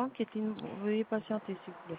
Roland, Kétine, veuillez patienter, s'il vous plaît.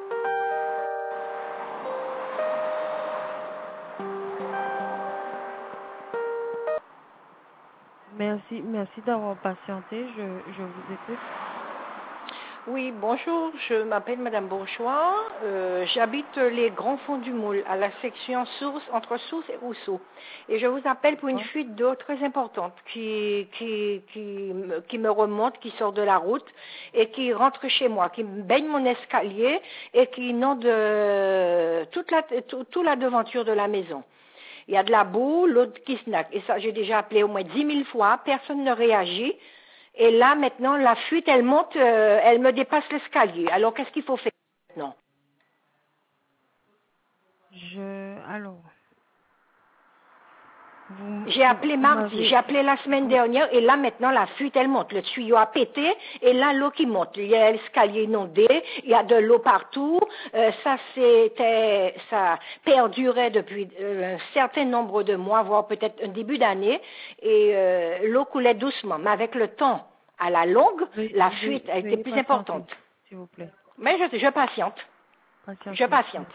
Merci d'avoir patienté, je vous écoute. Oui, bonjour, je m'appelle Madame Bourgeois. J'habite les Grands Fonds du Moule, à la section Source, entre Source et Rousseau. Et je vous appelle pour une fuite d'eau très importante qui me remonte, qui sort de la route et qui rentre chez moi, qui baigne mon escalier et qui inonde toute la devanture de la maison. Il y a de la boue, l'eau qui snack. Et ça, j'ai déjà appelé au moins 10 000 fois, personne ne réagit. Et là, maintenant, la fuite, elle monte, elle me dépasse l'escalier. Alors, qu'est-ce qu'il faut faire maintenant? J'ai appelé mardi, j'ai appelé la semaine dernière, et là, maintenant, la fuite, elle monte. Le tuyau a pété, et là, l'eau qui monte. Il y a l'escalier inondé, il y a de l'eau partout. Ça perdurait depuis un certain nombre de mois, voire peut-être un début d'année, et l'eau coulait doucement. Mais avec le temps, à la longue, la fuite a été plus importante. S'il vous plaît. Mais je patiente. Je patiente.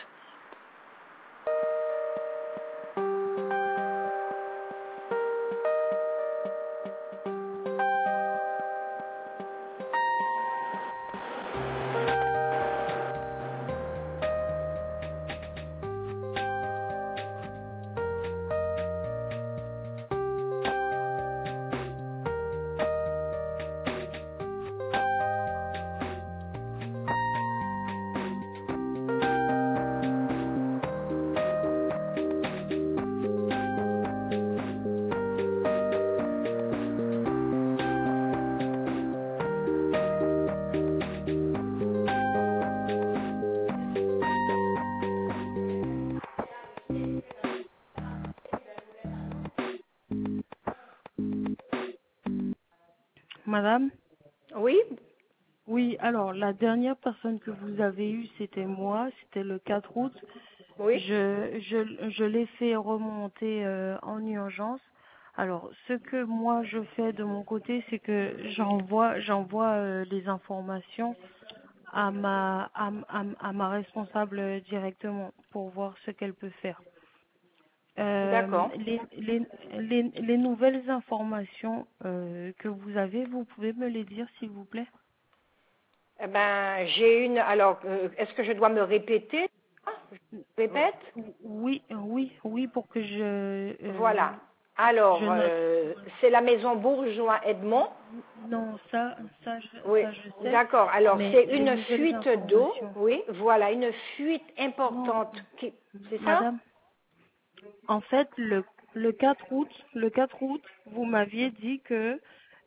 Madame? Oui? Oui, alors, la dernière personne que vous avez eue, c'était moi, c'était le 4 août. Oui? Je l'ai fait remonter en urgence. Alors, ce que moi je fais de mon côté, c'est que j'envoie les informations à ma responsable directement pour voir ce qu'elle peut faire. D'accord. Les nouvelles informations que vous avez, vous pouvez me les dire, s'il vous plaît? Eh ben, j'ai une. Alors, est-ce que je dois me répéter? Je répète? Oui, pour que Voilà. Alors, je note. c'est la maison Bourgeois Edmond. Non, ça Oui, je sais, d'accord. Alors, mais c'est les une nouvelles fuite d'eau. informations. Oui, voilà, une fuite Non, importante. C'est ça? madame, en fait, le 4 août, vous m'aviez dit que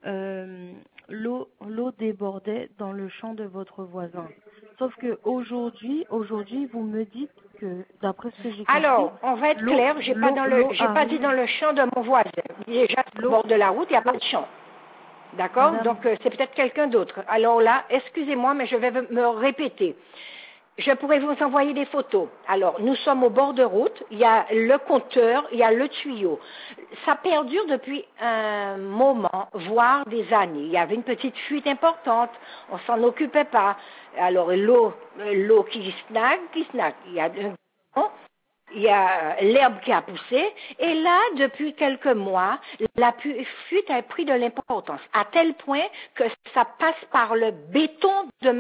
l'eau débordait dans le champ de votre voisin. Sauf que aujourd'hui, vous me dites que, d'après ce que j'ai compris, Alors, on va être l'eau clair, j'ai pas dit arrive. dans le champ de mon voisin. Déjà, au L'eau, bord de la route, il n'y a pas de champ. D'accord? madame, Donc, c'est peut-être quelqu'un d'autre. Alors là, excusez-moi, mais je vais me répéter. Je pourrais vous envoyer des photos. Alors, nous sommes au bord de route, il y a le compteur, il y a le tuyau. Ça perdure depuis un moment, voire des années. Il y avait une petite fuite importante, on s'en occupait pas. Alors, l'eau qui snack. Il y a l'herbe qui a poussé, et là, depuis quelques mois, la fuite a pris de l'importance, à tel point que ça passe par le béton de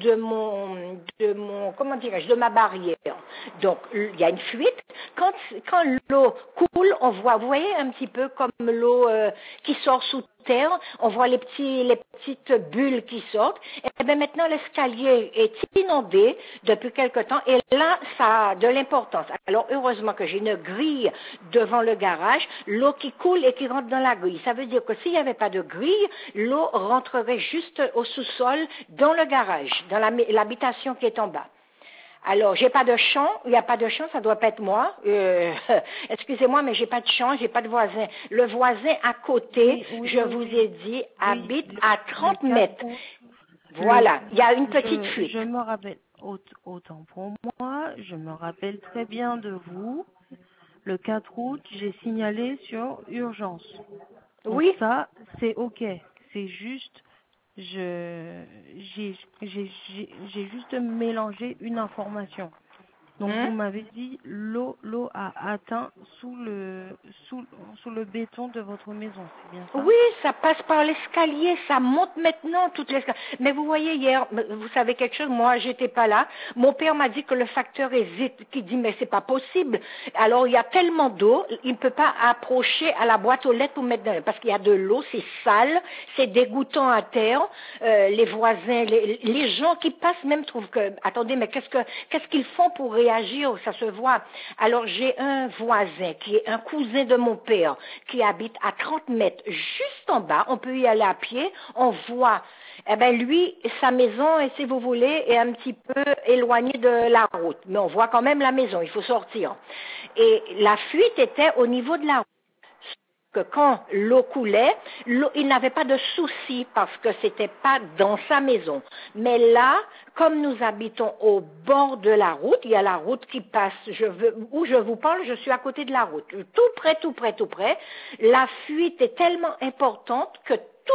ma barrière. Donc, il y a une fuite. Quand l'eau coule, on voit, vous voyez un petit peu comme l'eau qui sort sous terre, on voit les petites bulles qui sortent. Et bien maintenant, l'escalier est inondé depuis quelque temps, et là, ça a de l'importance. Alors, heureusement que j'ai une grille devant le garage, l'eau qui coule et qui rentre dans la grille. Ça veut dire que s'il n'y avait pas de grille, l'eau rentrerait juste au sous-sol dans le garage, dans l'habitation qui est en bas. Alors, j'ai pas de champ, il n'y a pas de champ, ça doit pas être moi. Excusez-moi, mais j'ai pas de champ, j'ai pas de voisin. Le voisin à côté, je vous ai dit, habite à 30 mètres. Voilà, il y a une petite fuite. Je me rappelle, autant pour moi, je me rappelle très bien de vous. Le 4 août, j'ai signalé sur urgence. Donc Oui. ça, c'est OK. C'est juste j'ai juste mélangé une information. Donc vous m'avez dit l'eau a atteint sous le béton de votre maison, c'est bien ça? Oui, ça passe par l'escalier, ça monte maintenant toute l'escalier. Mais vous voyez hier, vous savez quelque chose, moi j'étais pas là. Mon père m'a dit que le facteur hésite, qui dit mais c'est pas possible. Alors il y a tellement d'eau, il ne peut pas approcher à la boîte aux lettres pour mettre dedans, parce qu'il y a de l'eau, c'est sale, c'est dégoûtant à terre. Les voisins, les gens qui passent même trouvent que, attendez, mais qu'est-ce qu'ils font pour réagir? Ça se voit. Alors j'ai un voisin qui est un cousin de mon père, qui habite à 30 mètres juste en bas, on peut y aller à pied, on voit, eh ben lui, sa maison, et si vous voulez, est un petit peu éloignée de la route, mais on voit quand même la maison, il faut sortir. Et la fuite était au niveau de la route. Que quand l'eau coulait, il n'avait pas de souci parce que c'était pas dans sa maison. Mais là, comme nous habitons au bord de la route, il y a la route qui passe, où je vous parle, je suis à côté de la route, tout près, tout près, tout près. La fuite est tellement importante que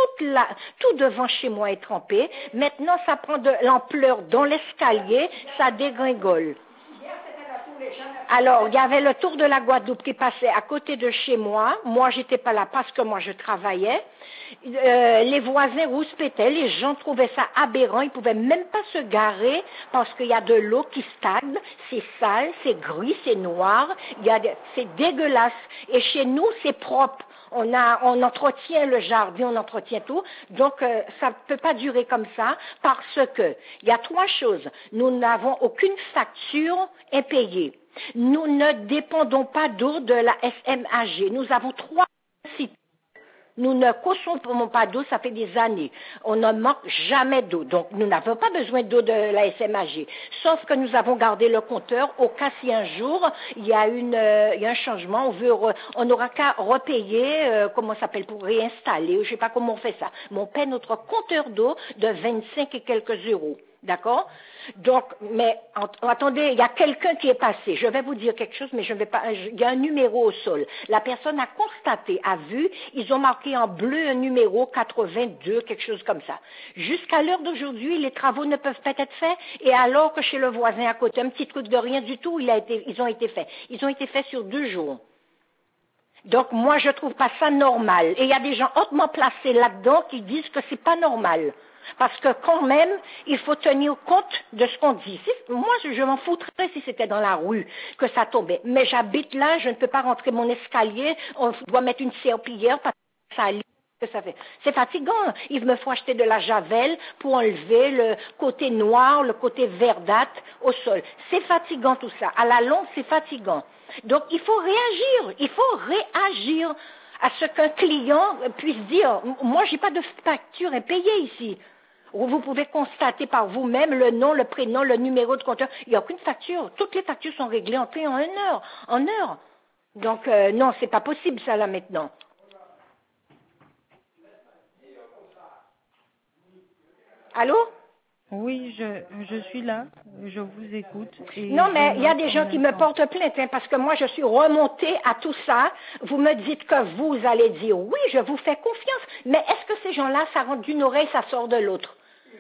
tout devant chez moi est trempé. Maintenant, ça prend de l'ampleur dans l'escalier, ça dégringole. Alors, il y avait le tour de la Guadeloupe qui passait à côté de chez moi. Moi, j'étais pas là parce que moi, je travaillais. Les voisins rouspétaient, les gens trouvaient ça aberrant. Ils pouvaient même pas se garer parce qu'il y a de l'eau qui stagne. C'est sale, c'est gris, c'est noir. C'est dégueulasse. Et chez nous, c'est propre. On entretient le jardin, on entretient tout. Donc, ça ne peut pas durer comme ça parce que il y a trois choses. Nous n'avons aucune facture impayée. Nous ne dépendons pas d'eau de la SMAG. Nous avons trois sites. Nous ne consommons pas d'eau, ça fait des années. On ne manque jamais d'eau. Donc, nous n'avons pas besoin d'eau de la SMAG. Sauf que nous avons gardé le compteur au cas si un jour, il y a un changement, on n'aura qu'à repayer, comment ça s'appelle, pour réinstaller, je ne sais pas comment on fait ça. Mais on paie notre compteur d'eau de 25 et quelques euros. D'accord? Donc, mais attendez, il y a quelqu'un qui est passé. Je vais vous dire quelque chose, mais je ne vais pas. Il y a un numéro au sol. La personne a constaté, a vu, ils ont marqué en bleu un numéro 82, quelque chose comme ça. Jusqu'à l'heure d'aujourd'hui, les travaux ne peuvent pas être faits, et alors que chez le voisin à côté, un petit truc de rien du tout, ils ont été faits. Ils ont été faits sur 2 jours. Donc, moi, je trouve pas ça normal. Et il y a des gens hautement placés là-dedans qui disent que c'est pas normal. Parce que quand même, il faut tenir compte de ce qu'on dit. Moi, je m'en foutrais si c'était dans la rue que ça tombait. Mais j'habite là, je ne peux pas rentrer mon escalier, on doit mettre une serpillière parce que ça lit. Ça fait. C'est fatigant. Il me faut acheter de la javel pour enlever le côté noir, le côté verdâtre au sol. C'est fatigant tout ça. À la longue, c'est fatigant. Donc, il faut réagir. Il faut réagir à ce qu'un client puisse dire, moi, j'ai pas de facture impayée ici. Vous pouvez constater par vous-même le nom, le prénom, le numéro de compteur. Il n'y a aucune facture. Toutes les factures sont réglées en temps en heure. Donc, non, c'est pas possible ça là maintenant. Allô? Oui, je suis là, je vous écoute. Et non, mais il y a des gens qui me portent plainte, hein, parce que moi, je suis remontée à tout ça. Vous me dites que vous allez dire, oui, je vous fais confiance. Mais est-ce que ces gens-là, ça rentre d'une oreille, ça sort de l'autre?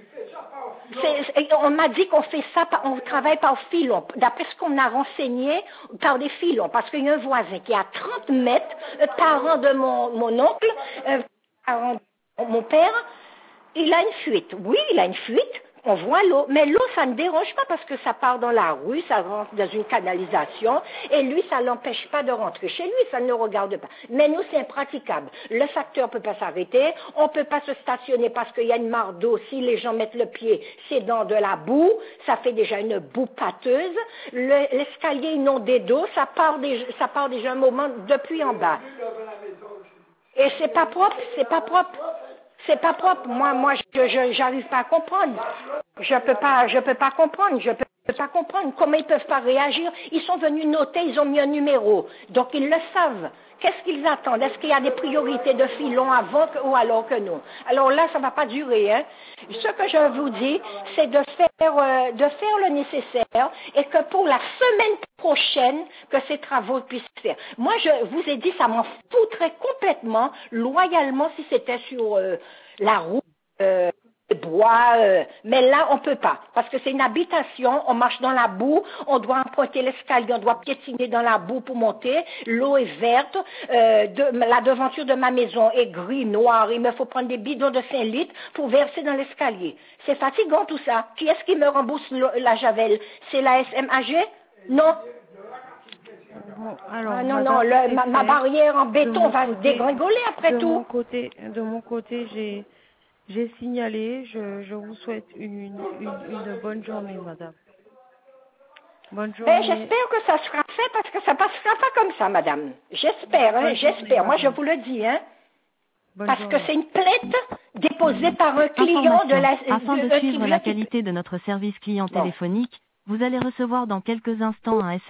On m'a dit qu'on fait ça, on travaille par filon. D'après ce qu'on a renseigné, par des filons. Parce qu'il y a un voisin qui est à 30 mètres, parent de mon oncle, parent de mon père, il a une fuite. Oui, il a une fuite. On voit l'eau, mais l'eau, ça ne dérange pas parce que ça part dans la rue, ça rentre dans une canalisation, et lui, ça ne l'empêche pas de rentrer chez lui, ça ne le regarde pas. Mais nous, c'est impraticable. Le facteur ne peut pas s'arrêter, on ne peut pas se stationner parce qu'il y a une mare d'eau, si les gens mettent le pied, c'est dans de la boue, ça fait déjà une boue pâteuse, l'escalier inondé d'eau, ça part déjà un moment depuis en bas. Et c'est pas propre, c'est pas propre. C'est pas propre. Moi, j'arrive pas à comprendre. Je peux pas comprendre. Je peux pas comprendre comment ils peuvent pas réagir. Ils sont venus noter, ils ont mis un numéro. Donc, ils le savent. Qu'est-ce qu'ils attendent? Est-ce qu'il y a des priorités de filon avant ou alors que non? Alors là, ça va pas durer, hein. Ce que je vous dis, c'est de faire le nécessaire et que pour la semaine prochaine, que ces travaux puissent se faire. Moi, je vous ai dit, ça m'en foutrait complètement, loyalement, si c'était sur la route. bois, mais là on peut pas parce que c'est une habitation, on marche dans la boue, on doit emprunter l'escalier, on doit piétiner dans la boue pour monter, l'eau est verte, la devanture de ma maison est gris, noir, il me faut prendre des bidons de 5 litres pour verser dans l'escalier. C'est fatigant tout ça. Qui est-ce qui me rembourse la javel? C'est la SMAG? Non. Bon, alors, Ah non, madame, ma barrière en béton va se côté, dégringoler après tout. de mon côté, j'ai signalé. Je vous souhaite une bonne journée, madame. Bonne Ben, journée. j'espère que ça sera fait parce que ça passera pas comme ça, madame. J'espère, hein, Bonne journée, j'espère. Moi, je madame. vous le dis, hein. Bonne Parce que journée. c'est une plainte déposée par un client Information. Afin de qui suivre vient la qui- qualité de notre service client Bon. téléphonique, vous allez recevoir dans quelques instants un SMS